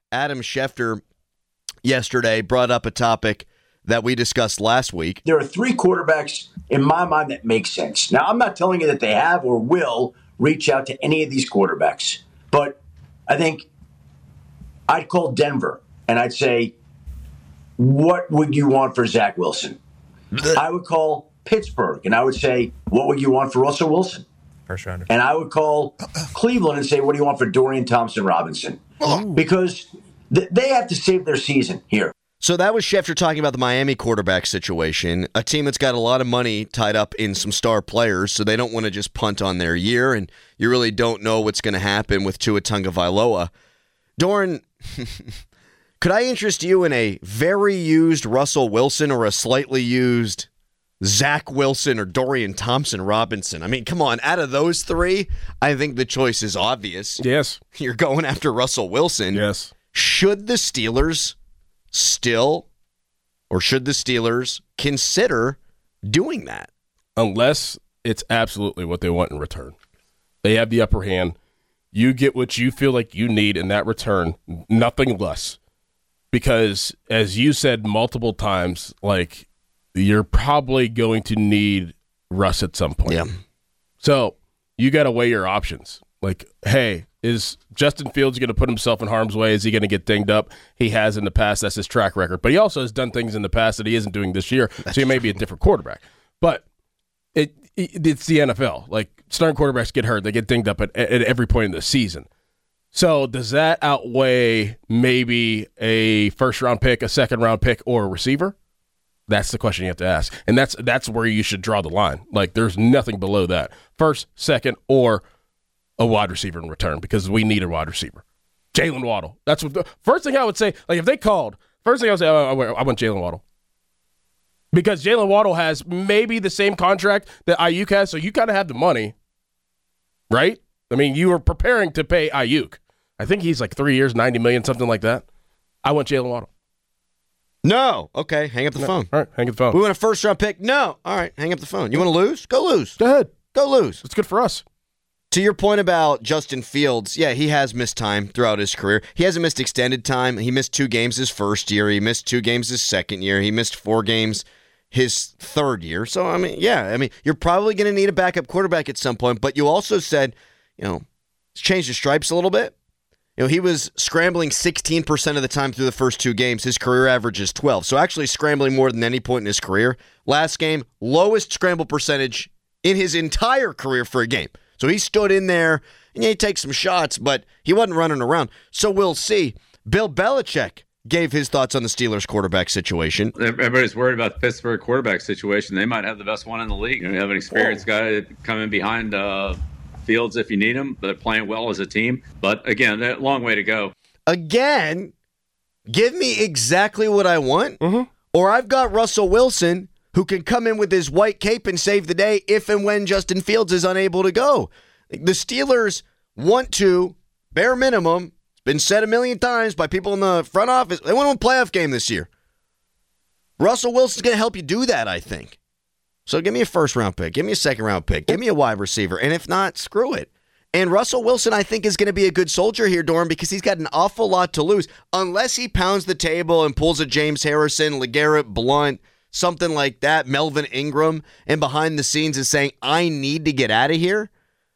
Adam Schefter yesterday brought up a topic that we discussed last week. There are 3 quarterbacks in my mind that make sense. Now, I'm not telling you that they have or will reach out to any of these quarterbacks, but I think I'd call Denver and I'd say, what would you want for Zach Wilson? I would call Pittsburgh and I would say, what would you want for Russell Wilson? First rounder. And I would call Cleveland and say, what do you want for Dorian Thompson-Robinson? Because they have to save their season here. So that was Schefter talking about the Miami quarterback situation, a team that's got a lot of money tied up in some star players, so they don't want to just punt on their year, and you really don't know what's going to happen with Tua Tagovailoa. Doran, could I interest you in a very used Russell Wilson or a slightly used Zach Wilson or Dorian Thompson-Robinson? I mean, come on, out of those 3, I think the choice is obvious. Yes. You're going after Russell Wilson. Yes. Should the Steelers consider doing that? Unless it's absolutely what they want in return. They have the upper hand. You get what you feel like you need in that return, nothing less. Because, as you said multiple times, like, you're probably going to need Russ at some point. Yeah. So you got to weigh your options. Like, hey, is Justin Fields going to put himself in harm's way? Is he going to get dinged up? He has in the past. That's his track record. But he also has done things in the past that he isn't doing this year. So he may be a different quarterback. But it's the NFL. Like, starting quarterbacks get hurt. They get dinged up at every point in the season. So does that outweigh maybe a first-round pick, a second-round pick, or a receiver? That's the question you have to ask. And that's where you should draw the line. Like, there's nothing below that. First, second, or a wide receiver in return, because we need a wide receiver. Jalen Waddle. That's what the first thing I would say. Like, if they called, first thing I would say, I want Jalen Waddle. Because Jalen Waddle has maybe the same contract that Ayuk has, so you kind of have the money, right? I mean, you are preparing to pay Ayuk. I think he's like 3 years, $90 million, something like that. I want Jalen Waddle. No. Okay, hang up the phone. All right, hang up the phone. We want a first-round pick? No. All right, hang up the phone. You want to lose? Go lose. Go ahead. Go lose. It's good for us. To your point about Justin Fields, yeah, he has missed time throughout his career. He hasn't missed extended time. He missed 2 games his first year. He missed 2 games his second year. He missed 4 games his third year. So, I mean, you're probably going to need a backup quarterback at some point. But you also said, it's changed his stripes a little bit. He was scrambling 16% of the time through the first 2 games. His career average is 12. So actually scrambling more than any point in his career. Last game, lowest scramble percentage in his entire career for a game. So he stood in there, and he takes some shots, but he wasn't running around. So we'll see. Bill Belichick gave his thoughts on the Steelers quarterback situation. Everybody's worried about the Pittsburgh quarterback situation. They might have the best one in the league. You have an experienced guy coming behind Fields if you need him. They're playing well as a team. But, again, a long way to go. Again, give me exactly what I want, or I've got Russell Wilson who can come in with his white cape and save the day if and when Justin Fields is unable to go. The Steelers want to, bare minimum, it's been said a million times by people in the front office, they want to win a playoff game this year. Russell Wilson's going to help you do that, I think. So give me a first-round pick. Give me a second-round pick. Give me a wide receiver. And if not, screw it. And Russell Wilson, I think, is going to be a good soldier here, Doran, because he's got an awful lot to lose. Unless he pounds the table and pulls a James Harrison, LeGarrette Blount, something like that, Melvin Ingram, and behind the scenes is saying, I need to get out of here,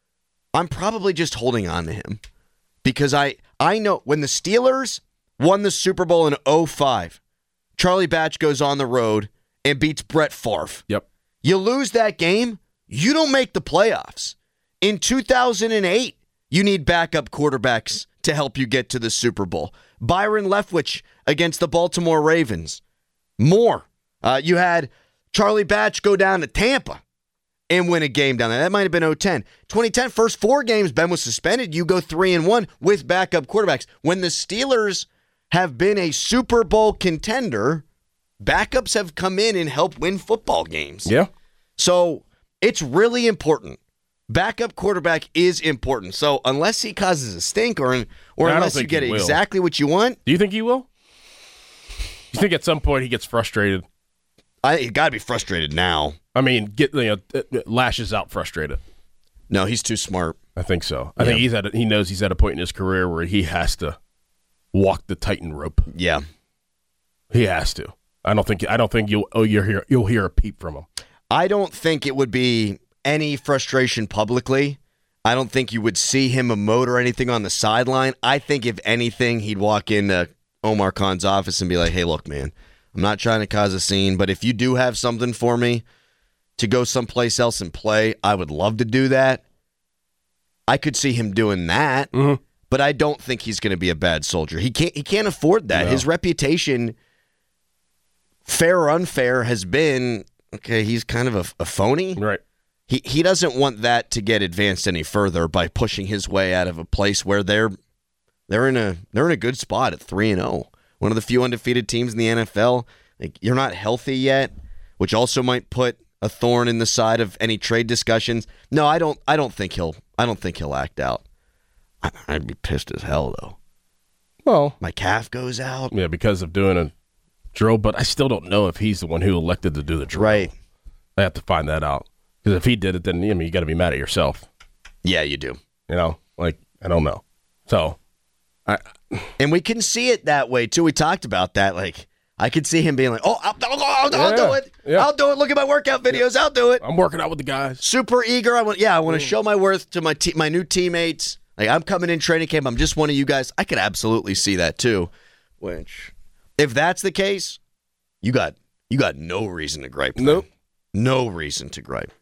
I'm probably just holding on to him. Because I know when the Steelers won the Super Bowl in 2005, Charlie Batch goes on the road and beats Brett Favre. Yep. You lose that game, you don't make the playoffs. In 2008, you need backup quarterbacks to help you get to the Super Bowl. Byron Leftwich against the Baltimore Ravens. More. You had Charlie Batch go down to Tampa and win a game down there. That might have been 2010. 2010, first 4 games, Ben was suspended. You go 3-1 with backup quarterbacks. When the Steelers have been a Super Bowl contender, backups have come in and helped win football games. Yeah. So it's really important. Backup quarterback is important. So unless he causes a stink or unless you get exactly what you want. Do you think he will? You think at some point he gets frustrated? He's got to be frustrated now. I mean, lashes out frustrated. No, he's too smart. I think so. I think he knows he's at a point in his career where he has to walk the tightrope. Yeah. He has to. I don't think you'll hear a peep from him. I don't think it would be any frustration publicly. I don't think you would see him emote or anything on the sideline. I think if anything, he'd walk into Omar Khan's office and be like, hey, look, man, I'm not trying to cause a scene, but if you do have something for me to go someplace else and play, I would love to do that. I could see him doing that, but I don't think he's going to be a bad soldier. He can't afford that. No. His reputation, fair or unfair, has been, okay, he's kind of a phony. Right. He doesn't want that to get advanced any further by pushing his way out of a place where they're in a good spot at 3-0. One of the few undefeated teams in the NFL. Like, you're not healthy yet, which also might put a thorn in the side of any trade discussions. No, I don't think he'll act out. I'd be pissed as hell though. Well, my calf goes out. Yeah, because of doing a drill, but I still don't know if he's the one who elected to do the drill. Right. I have to find that out. Because if he did it, then you got to be mad at yourself. Yeah, you do. I don't know. So, and we can see it that way too. We talked about that. Like, I could see him being like, "Oh, I'll do it. Yeah. I'll do it. Look at my workout videos. I'll do it." I'm working out with the guys. Super eager. I want to show my worth to my new teammates. Like, I'm coming in training camp. I'm just one of you guys. I could absolutely see that too. Which, if that's the case, you got no reason to gripe. Nope. No reason to gripe.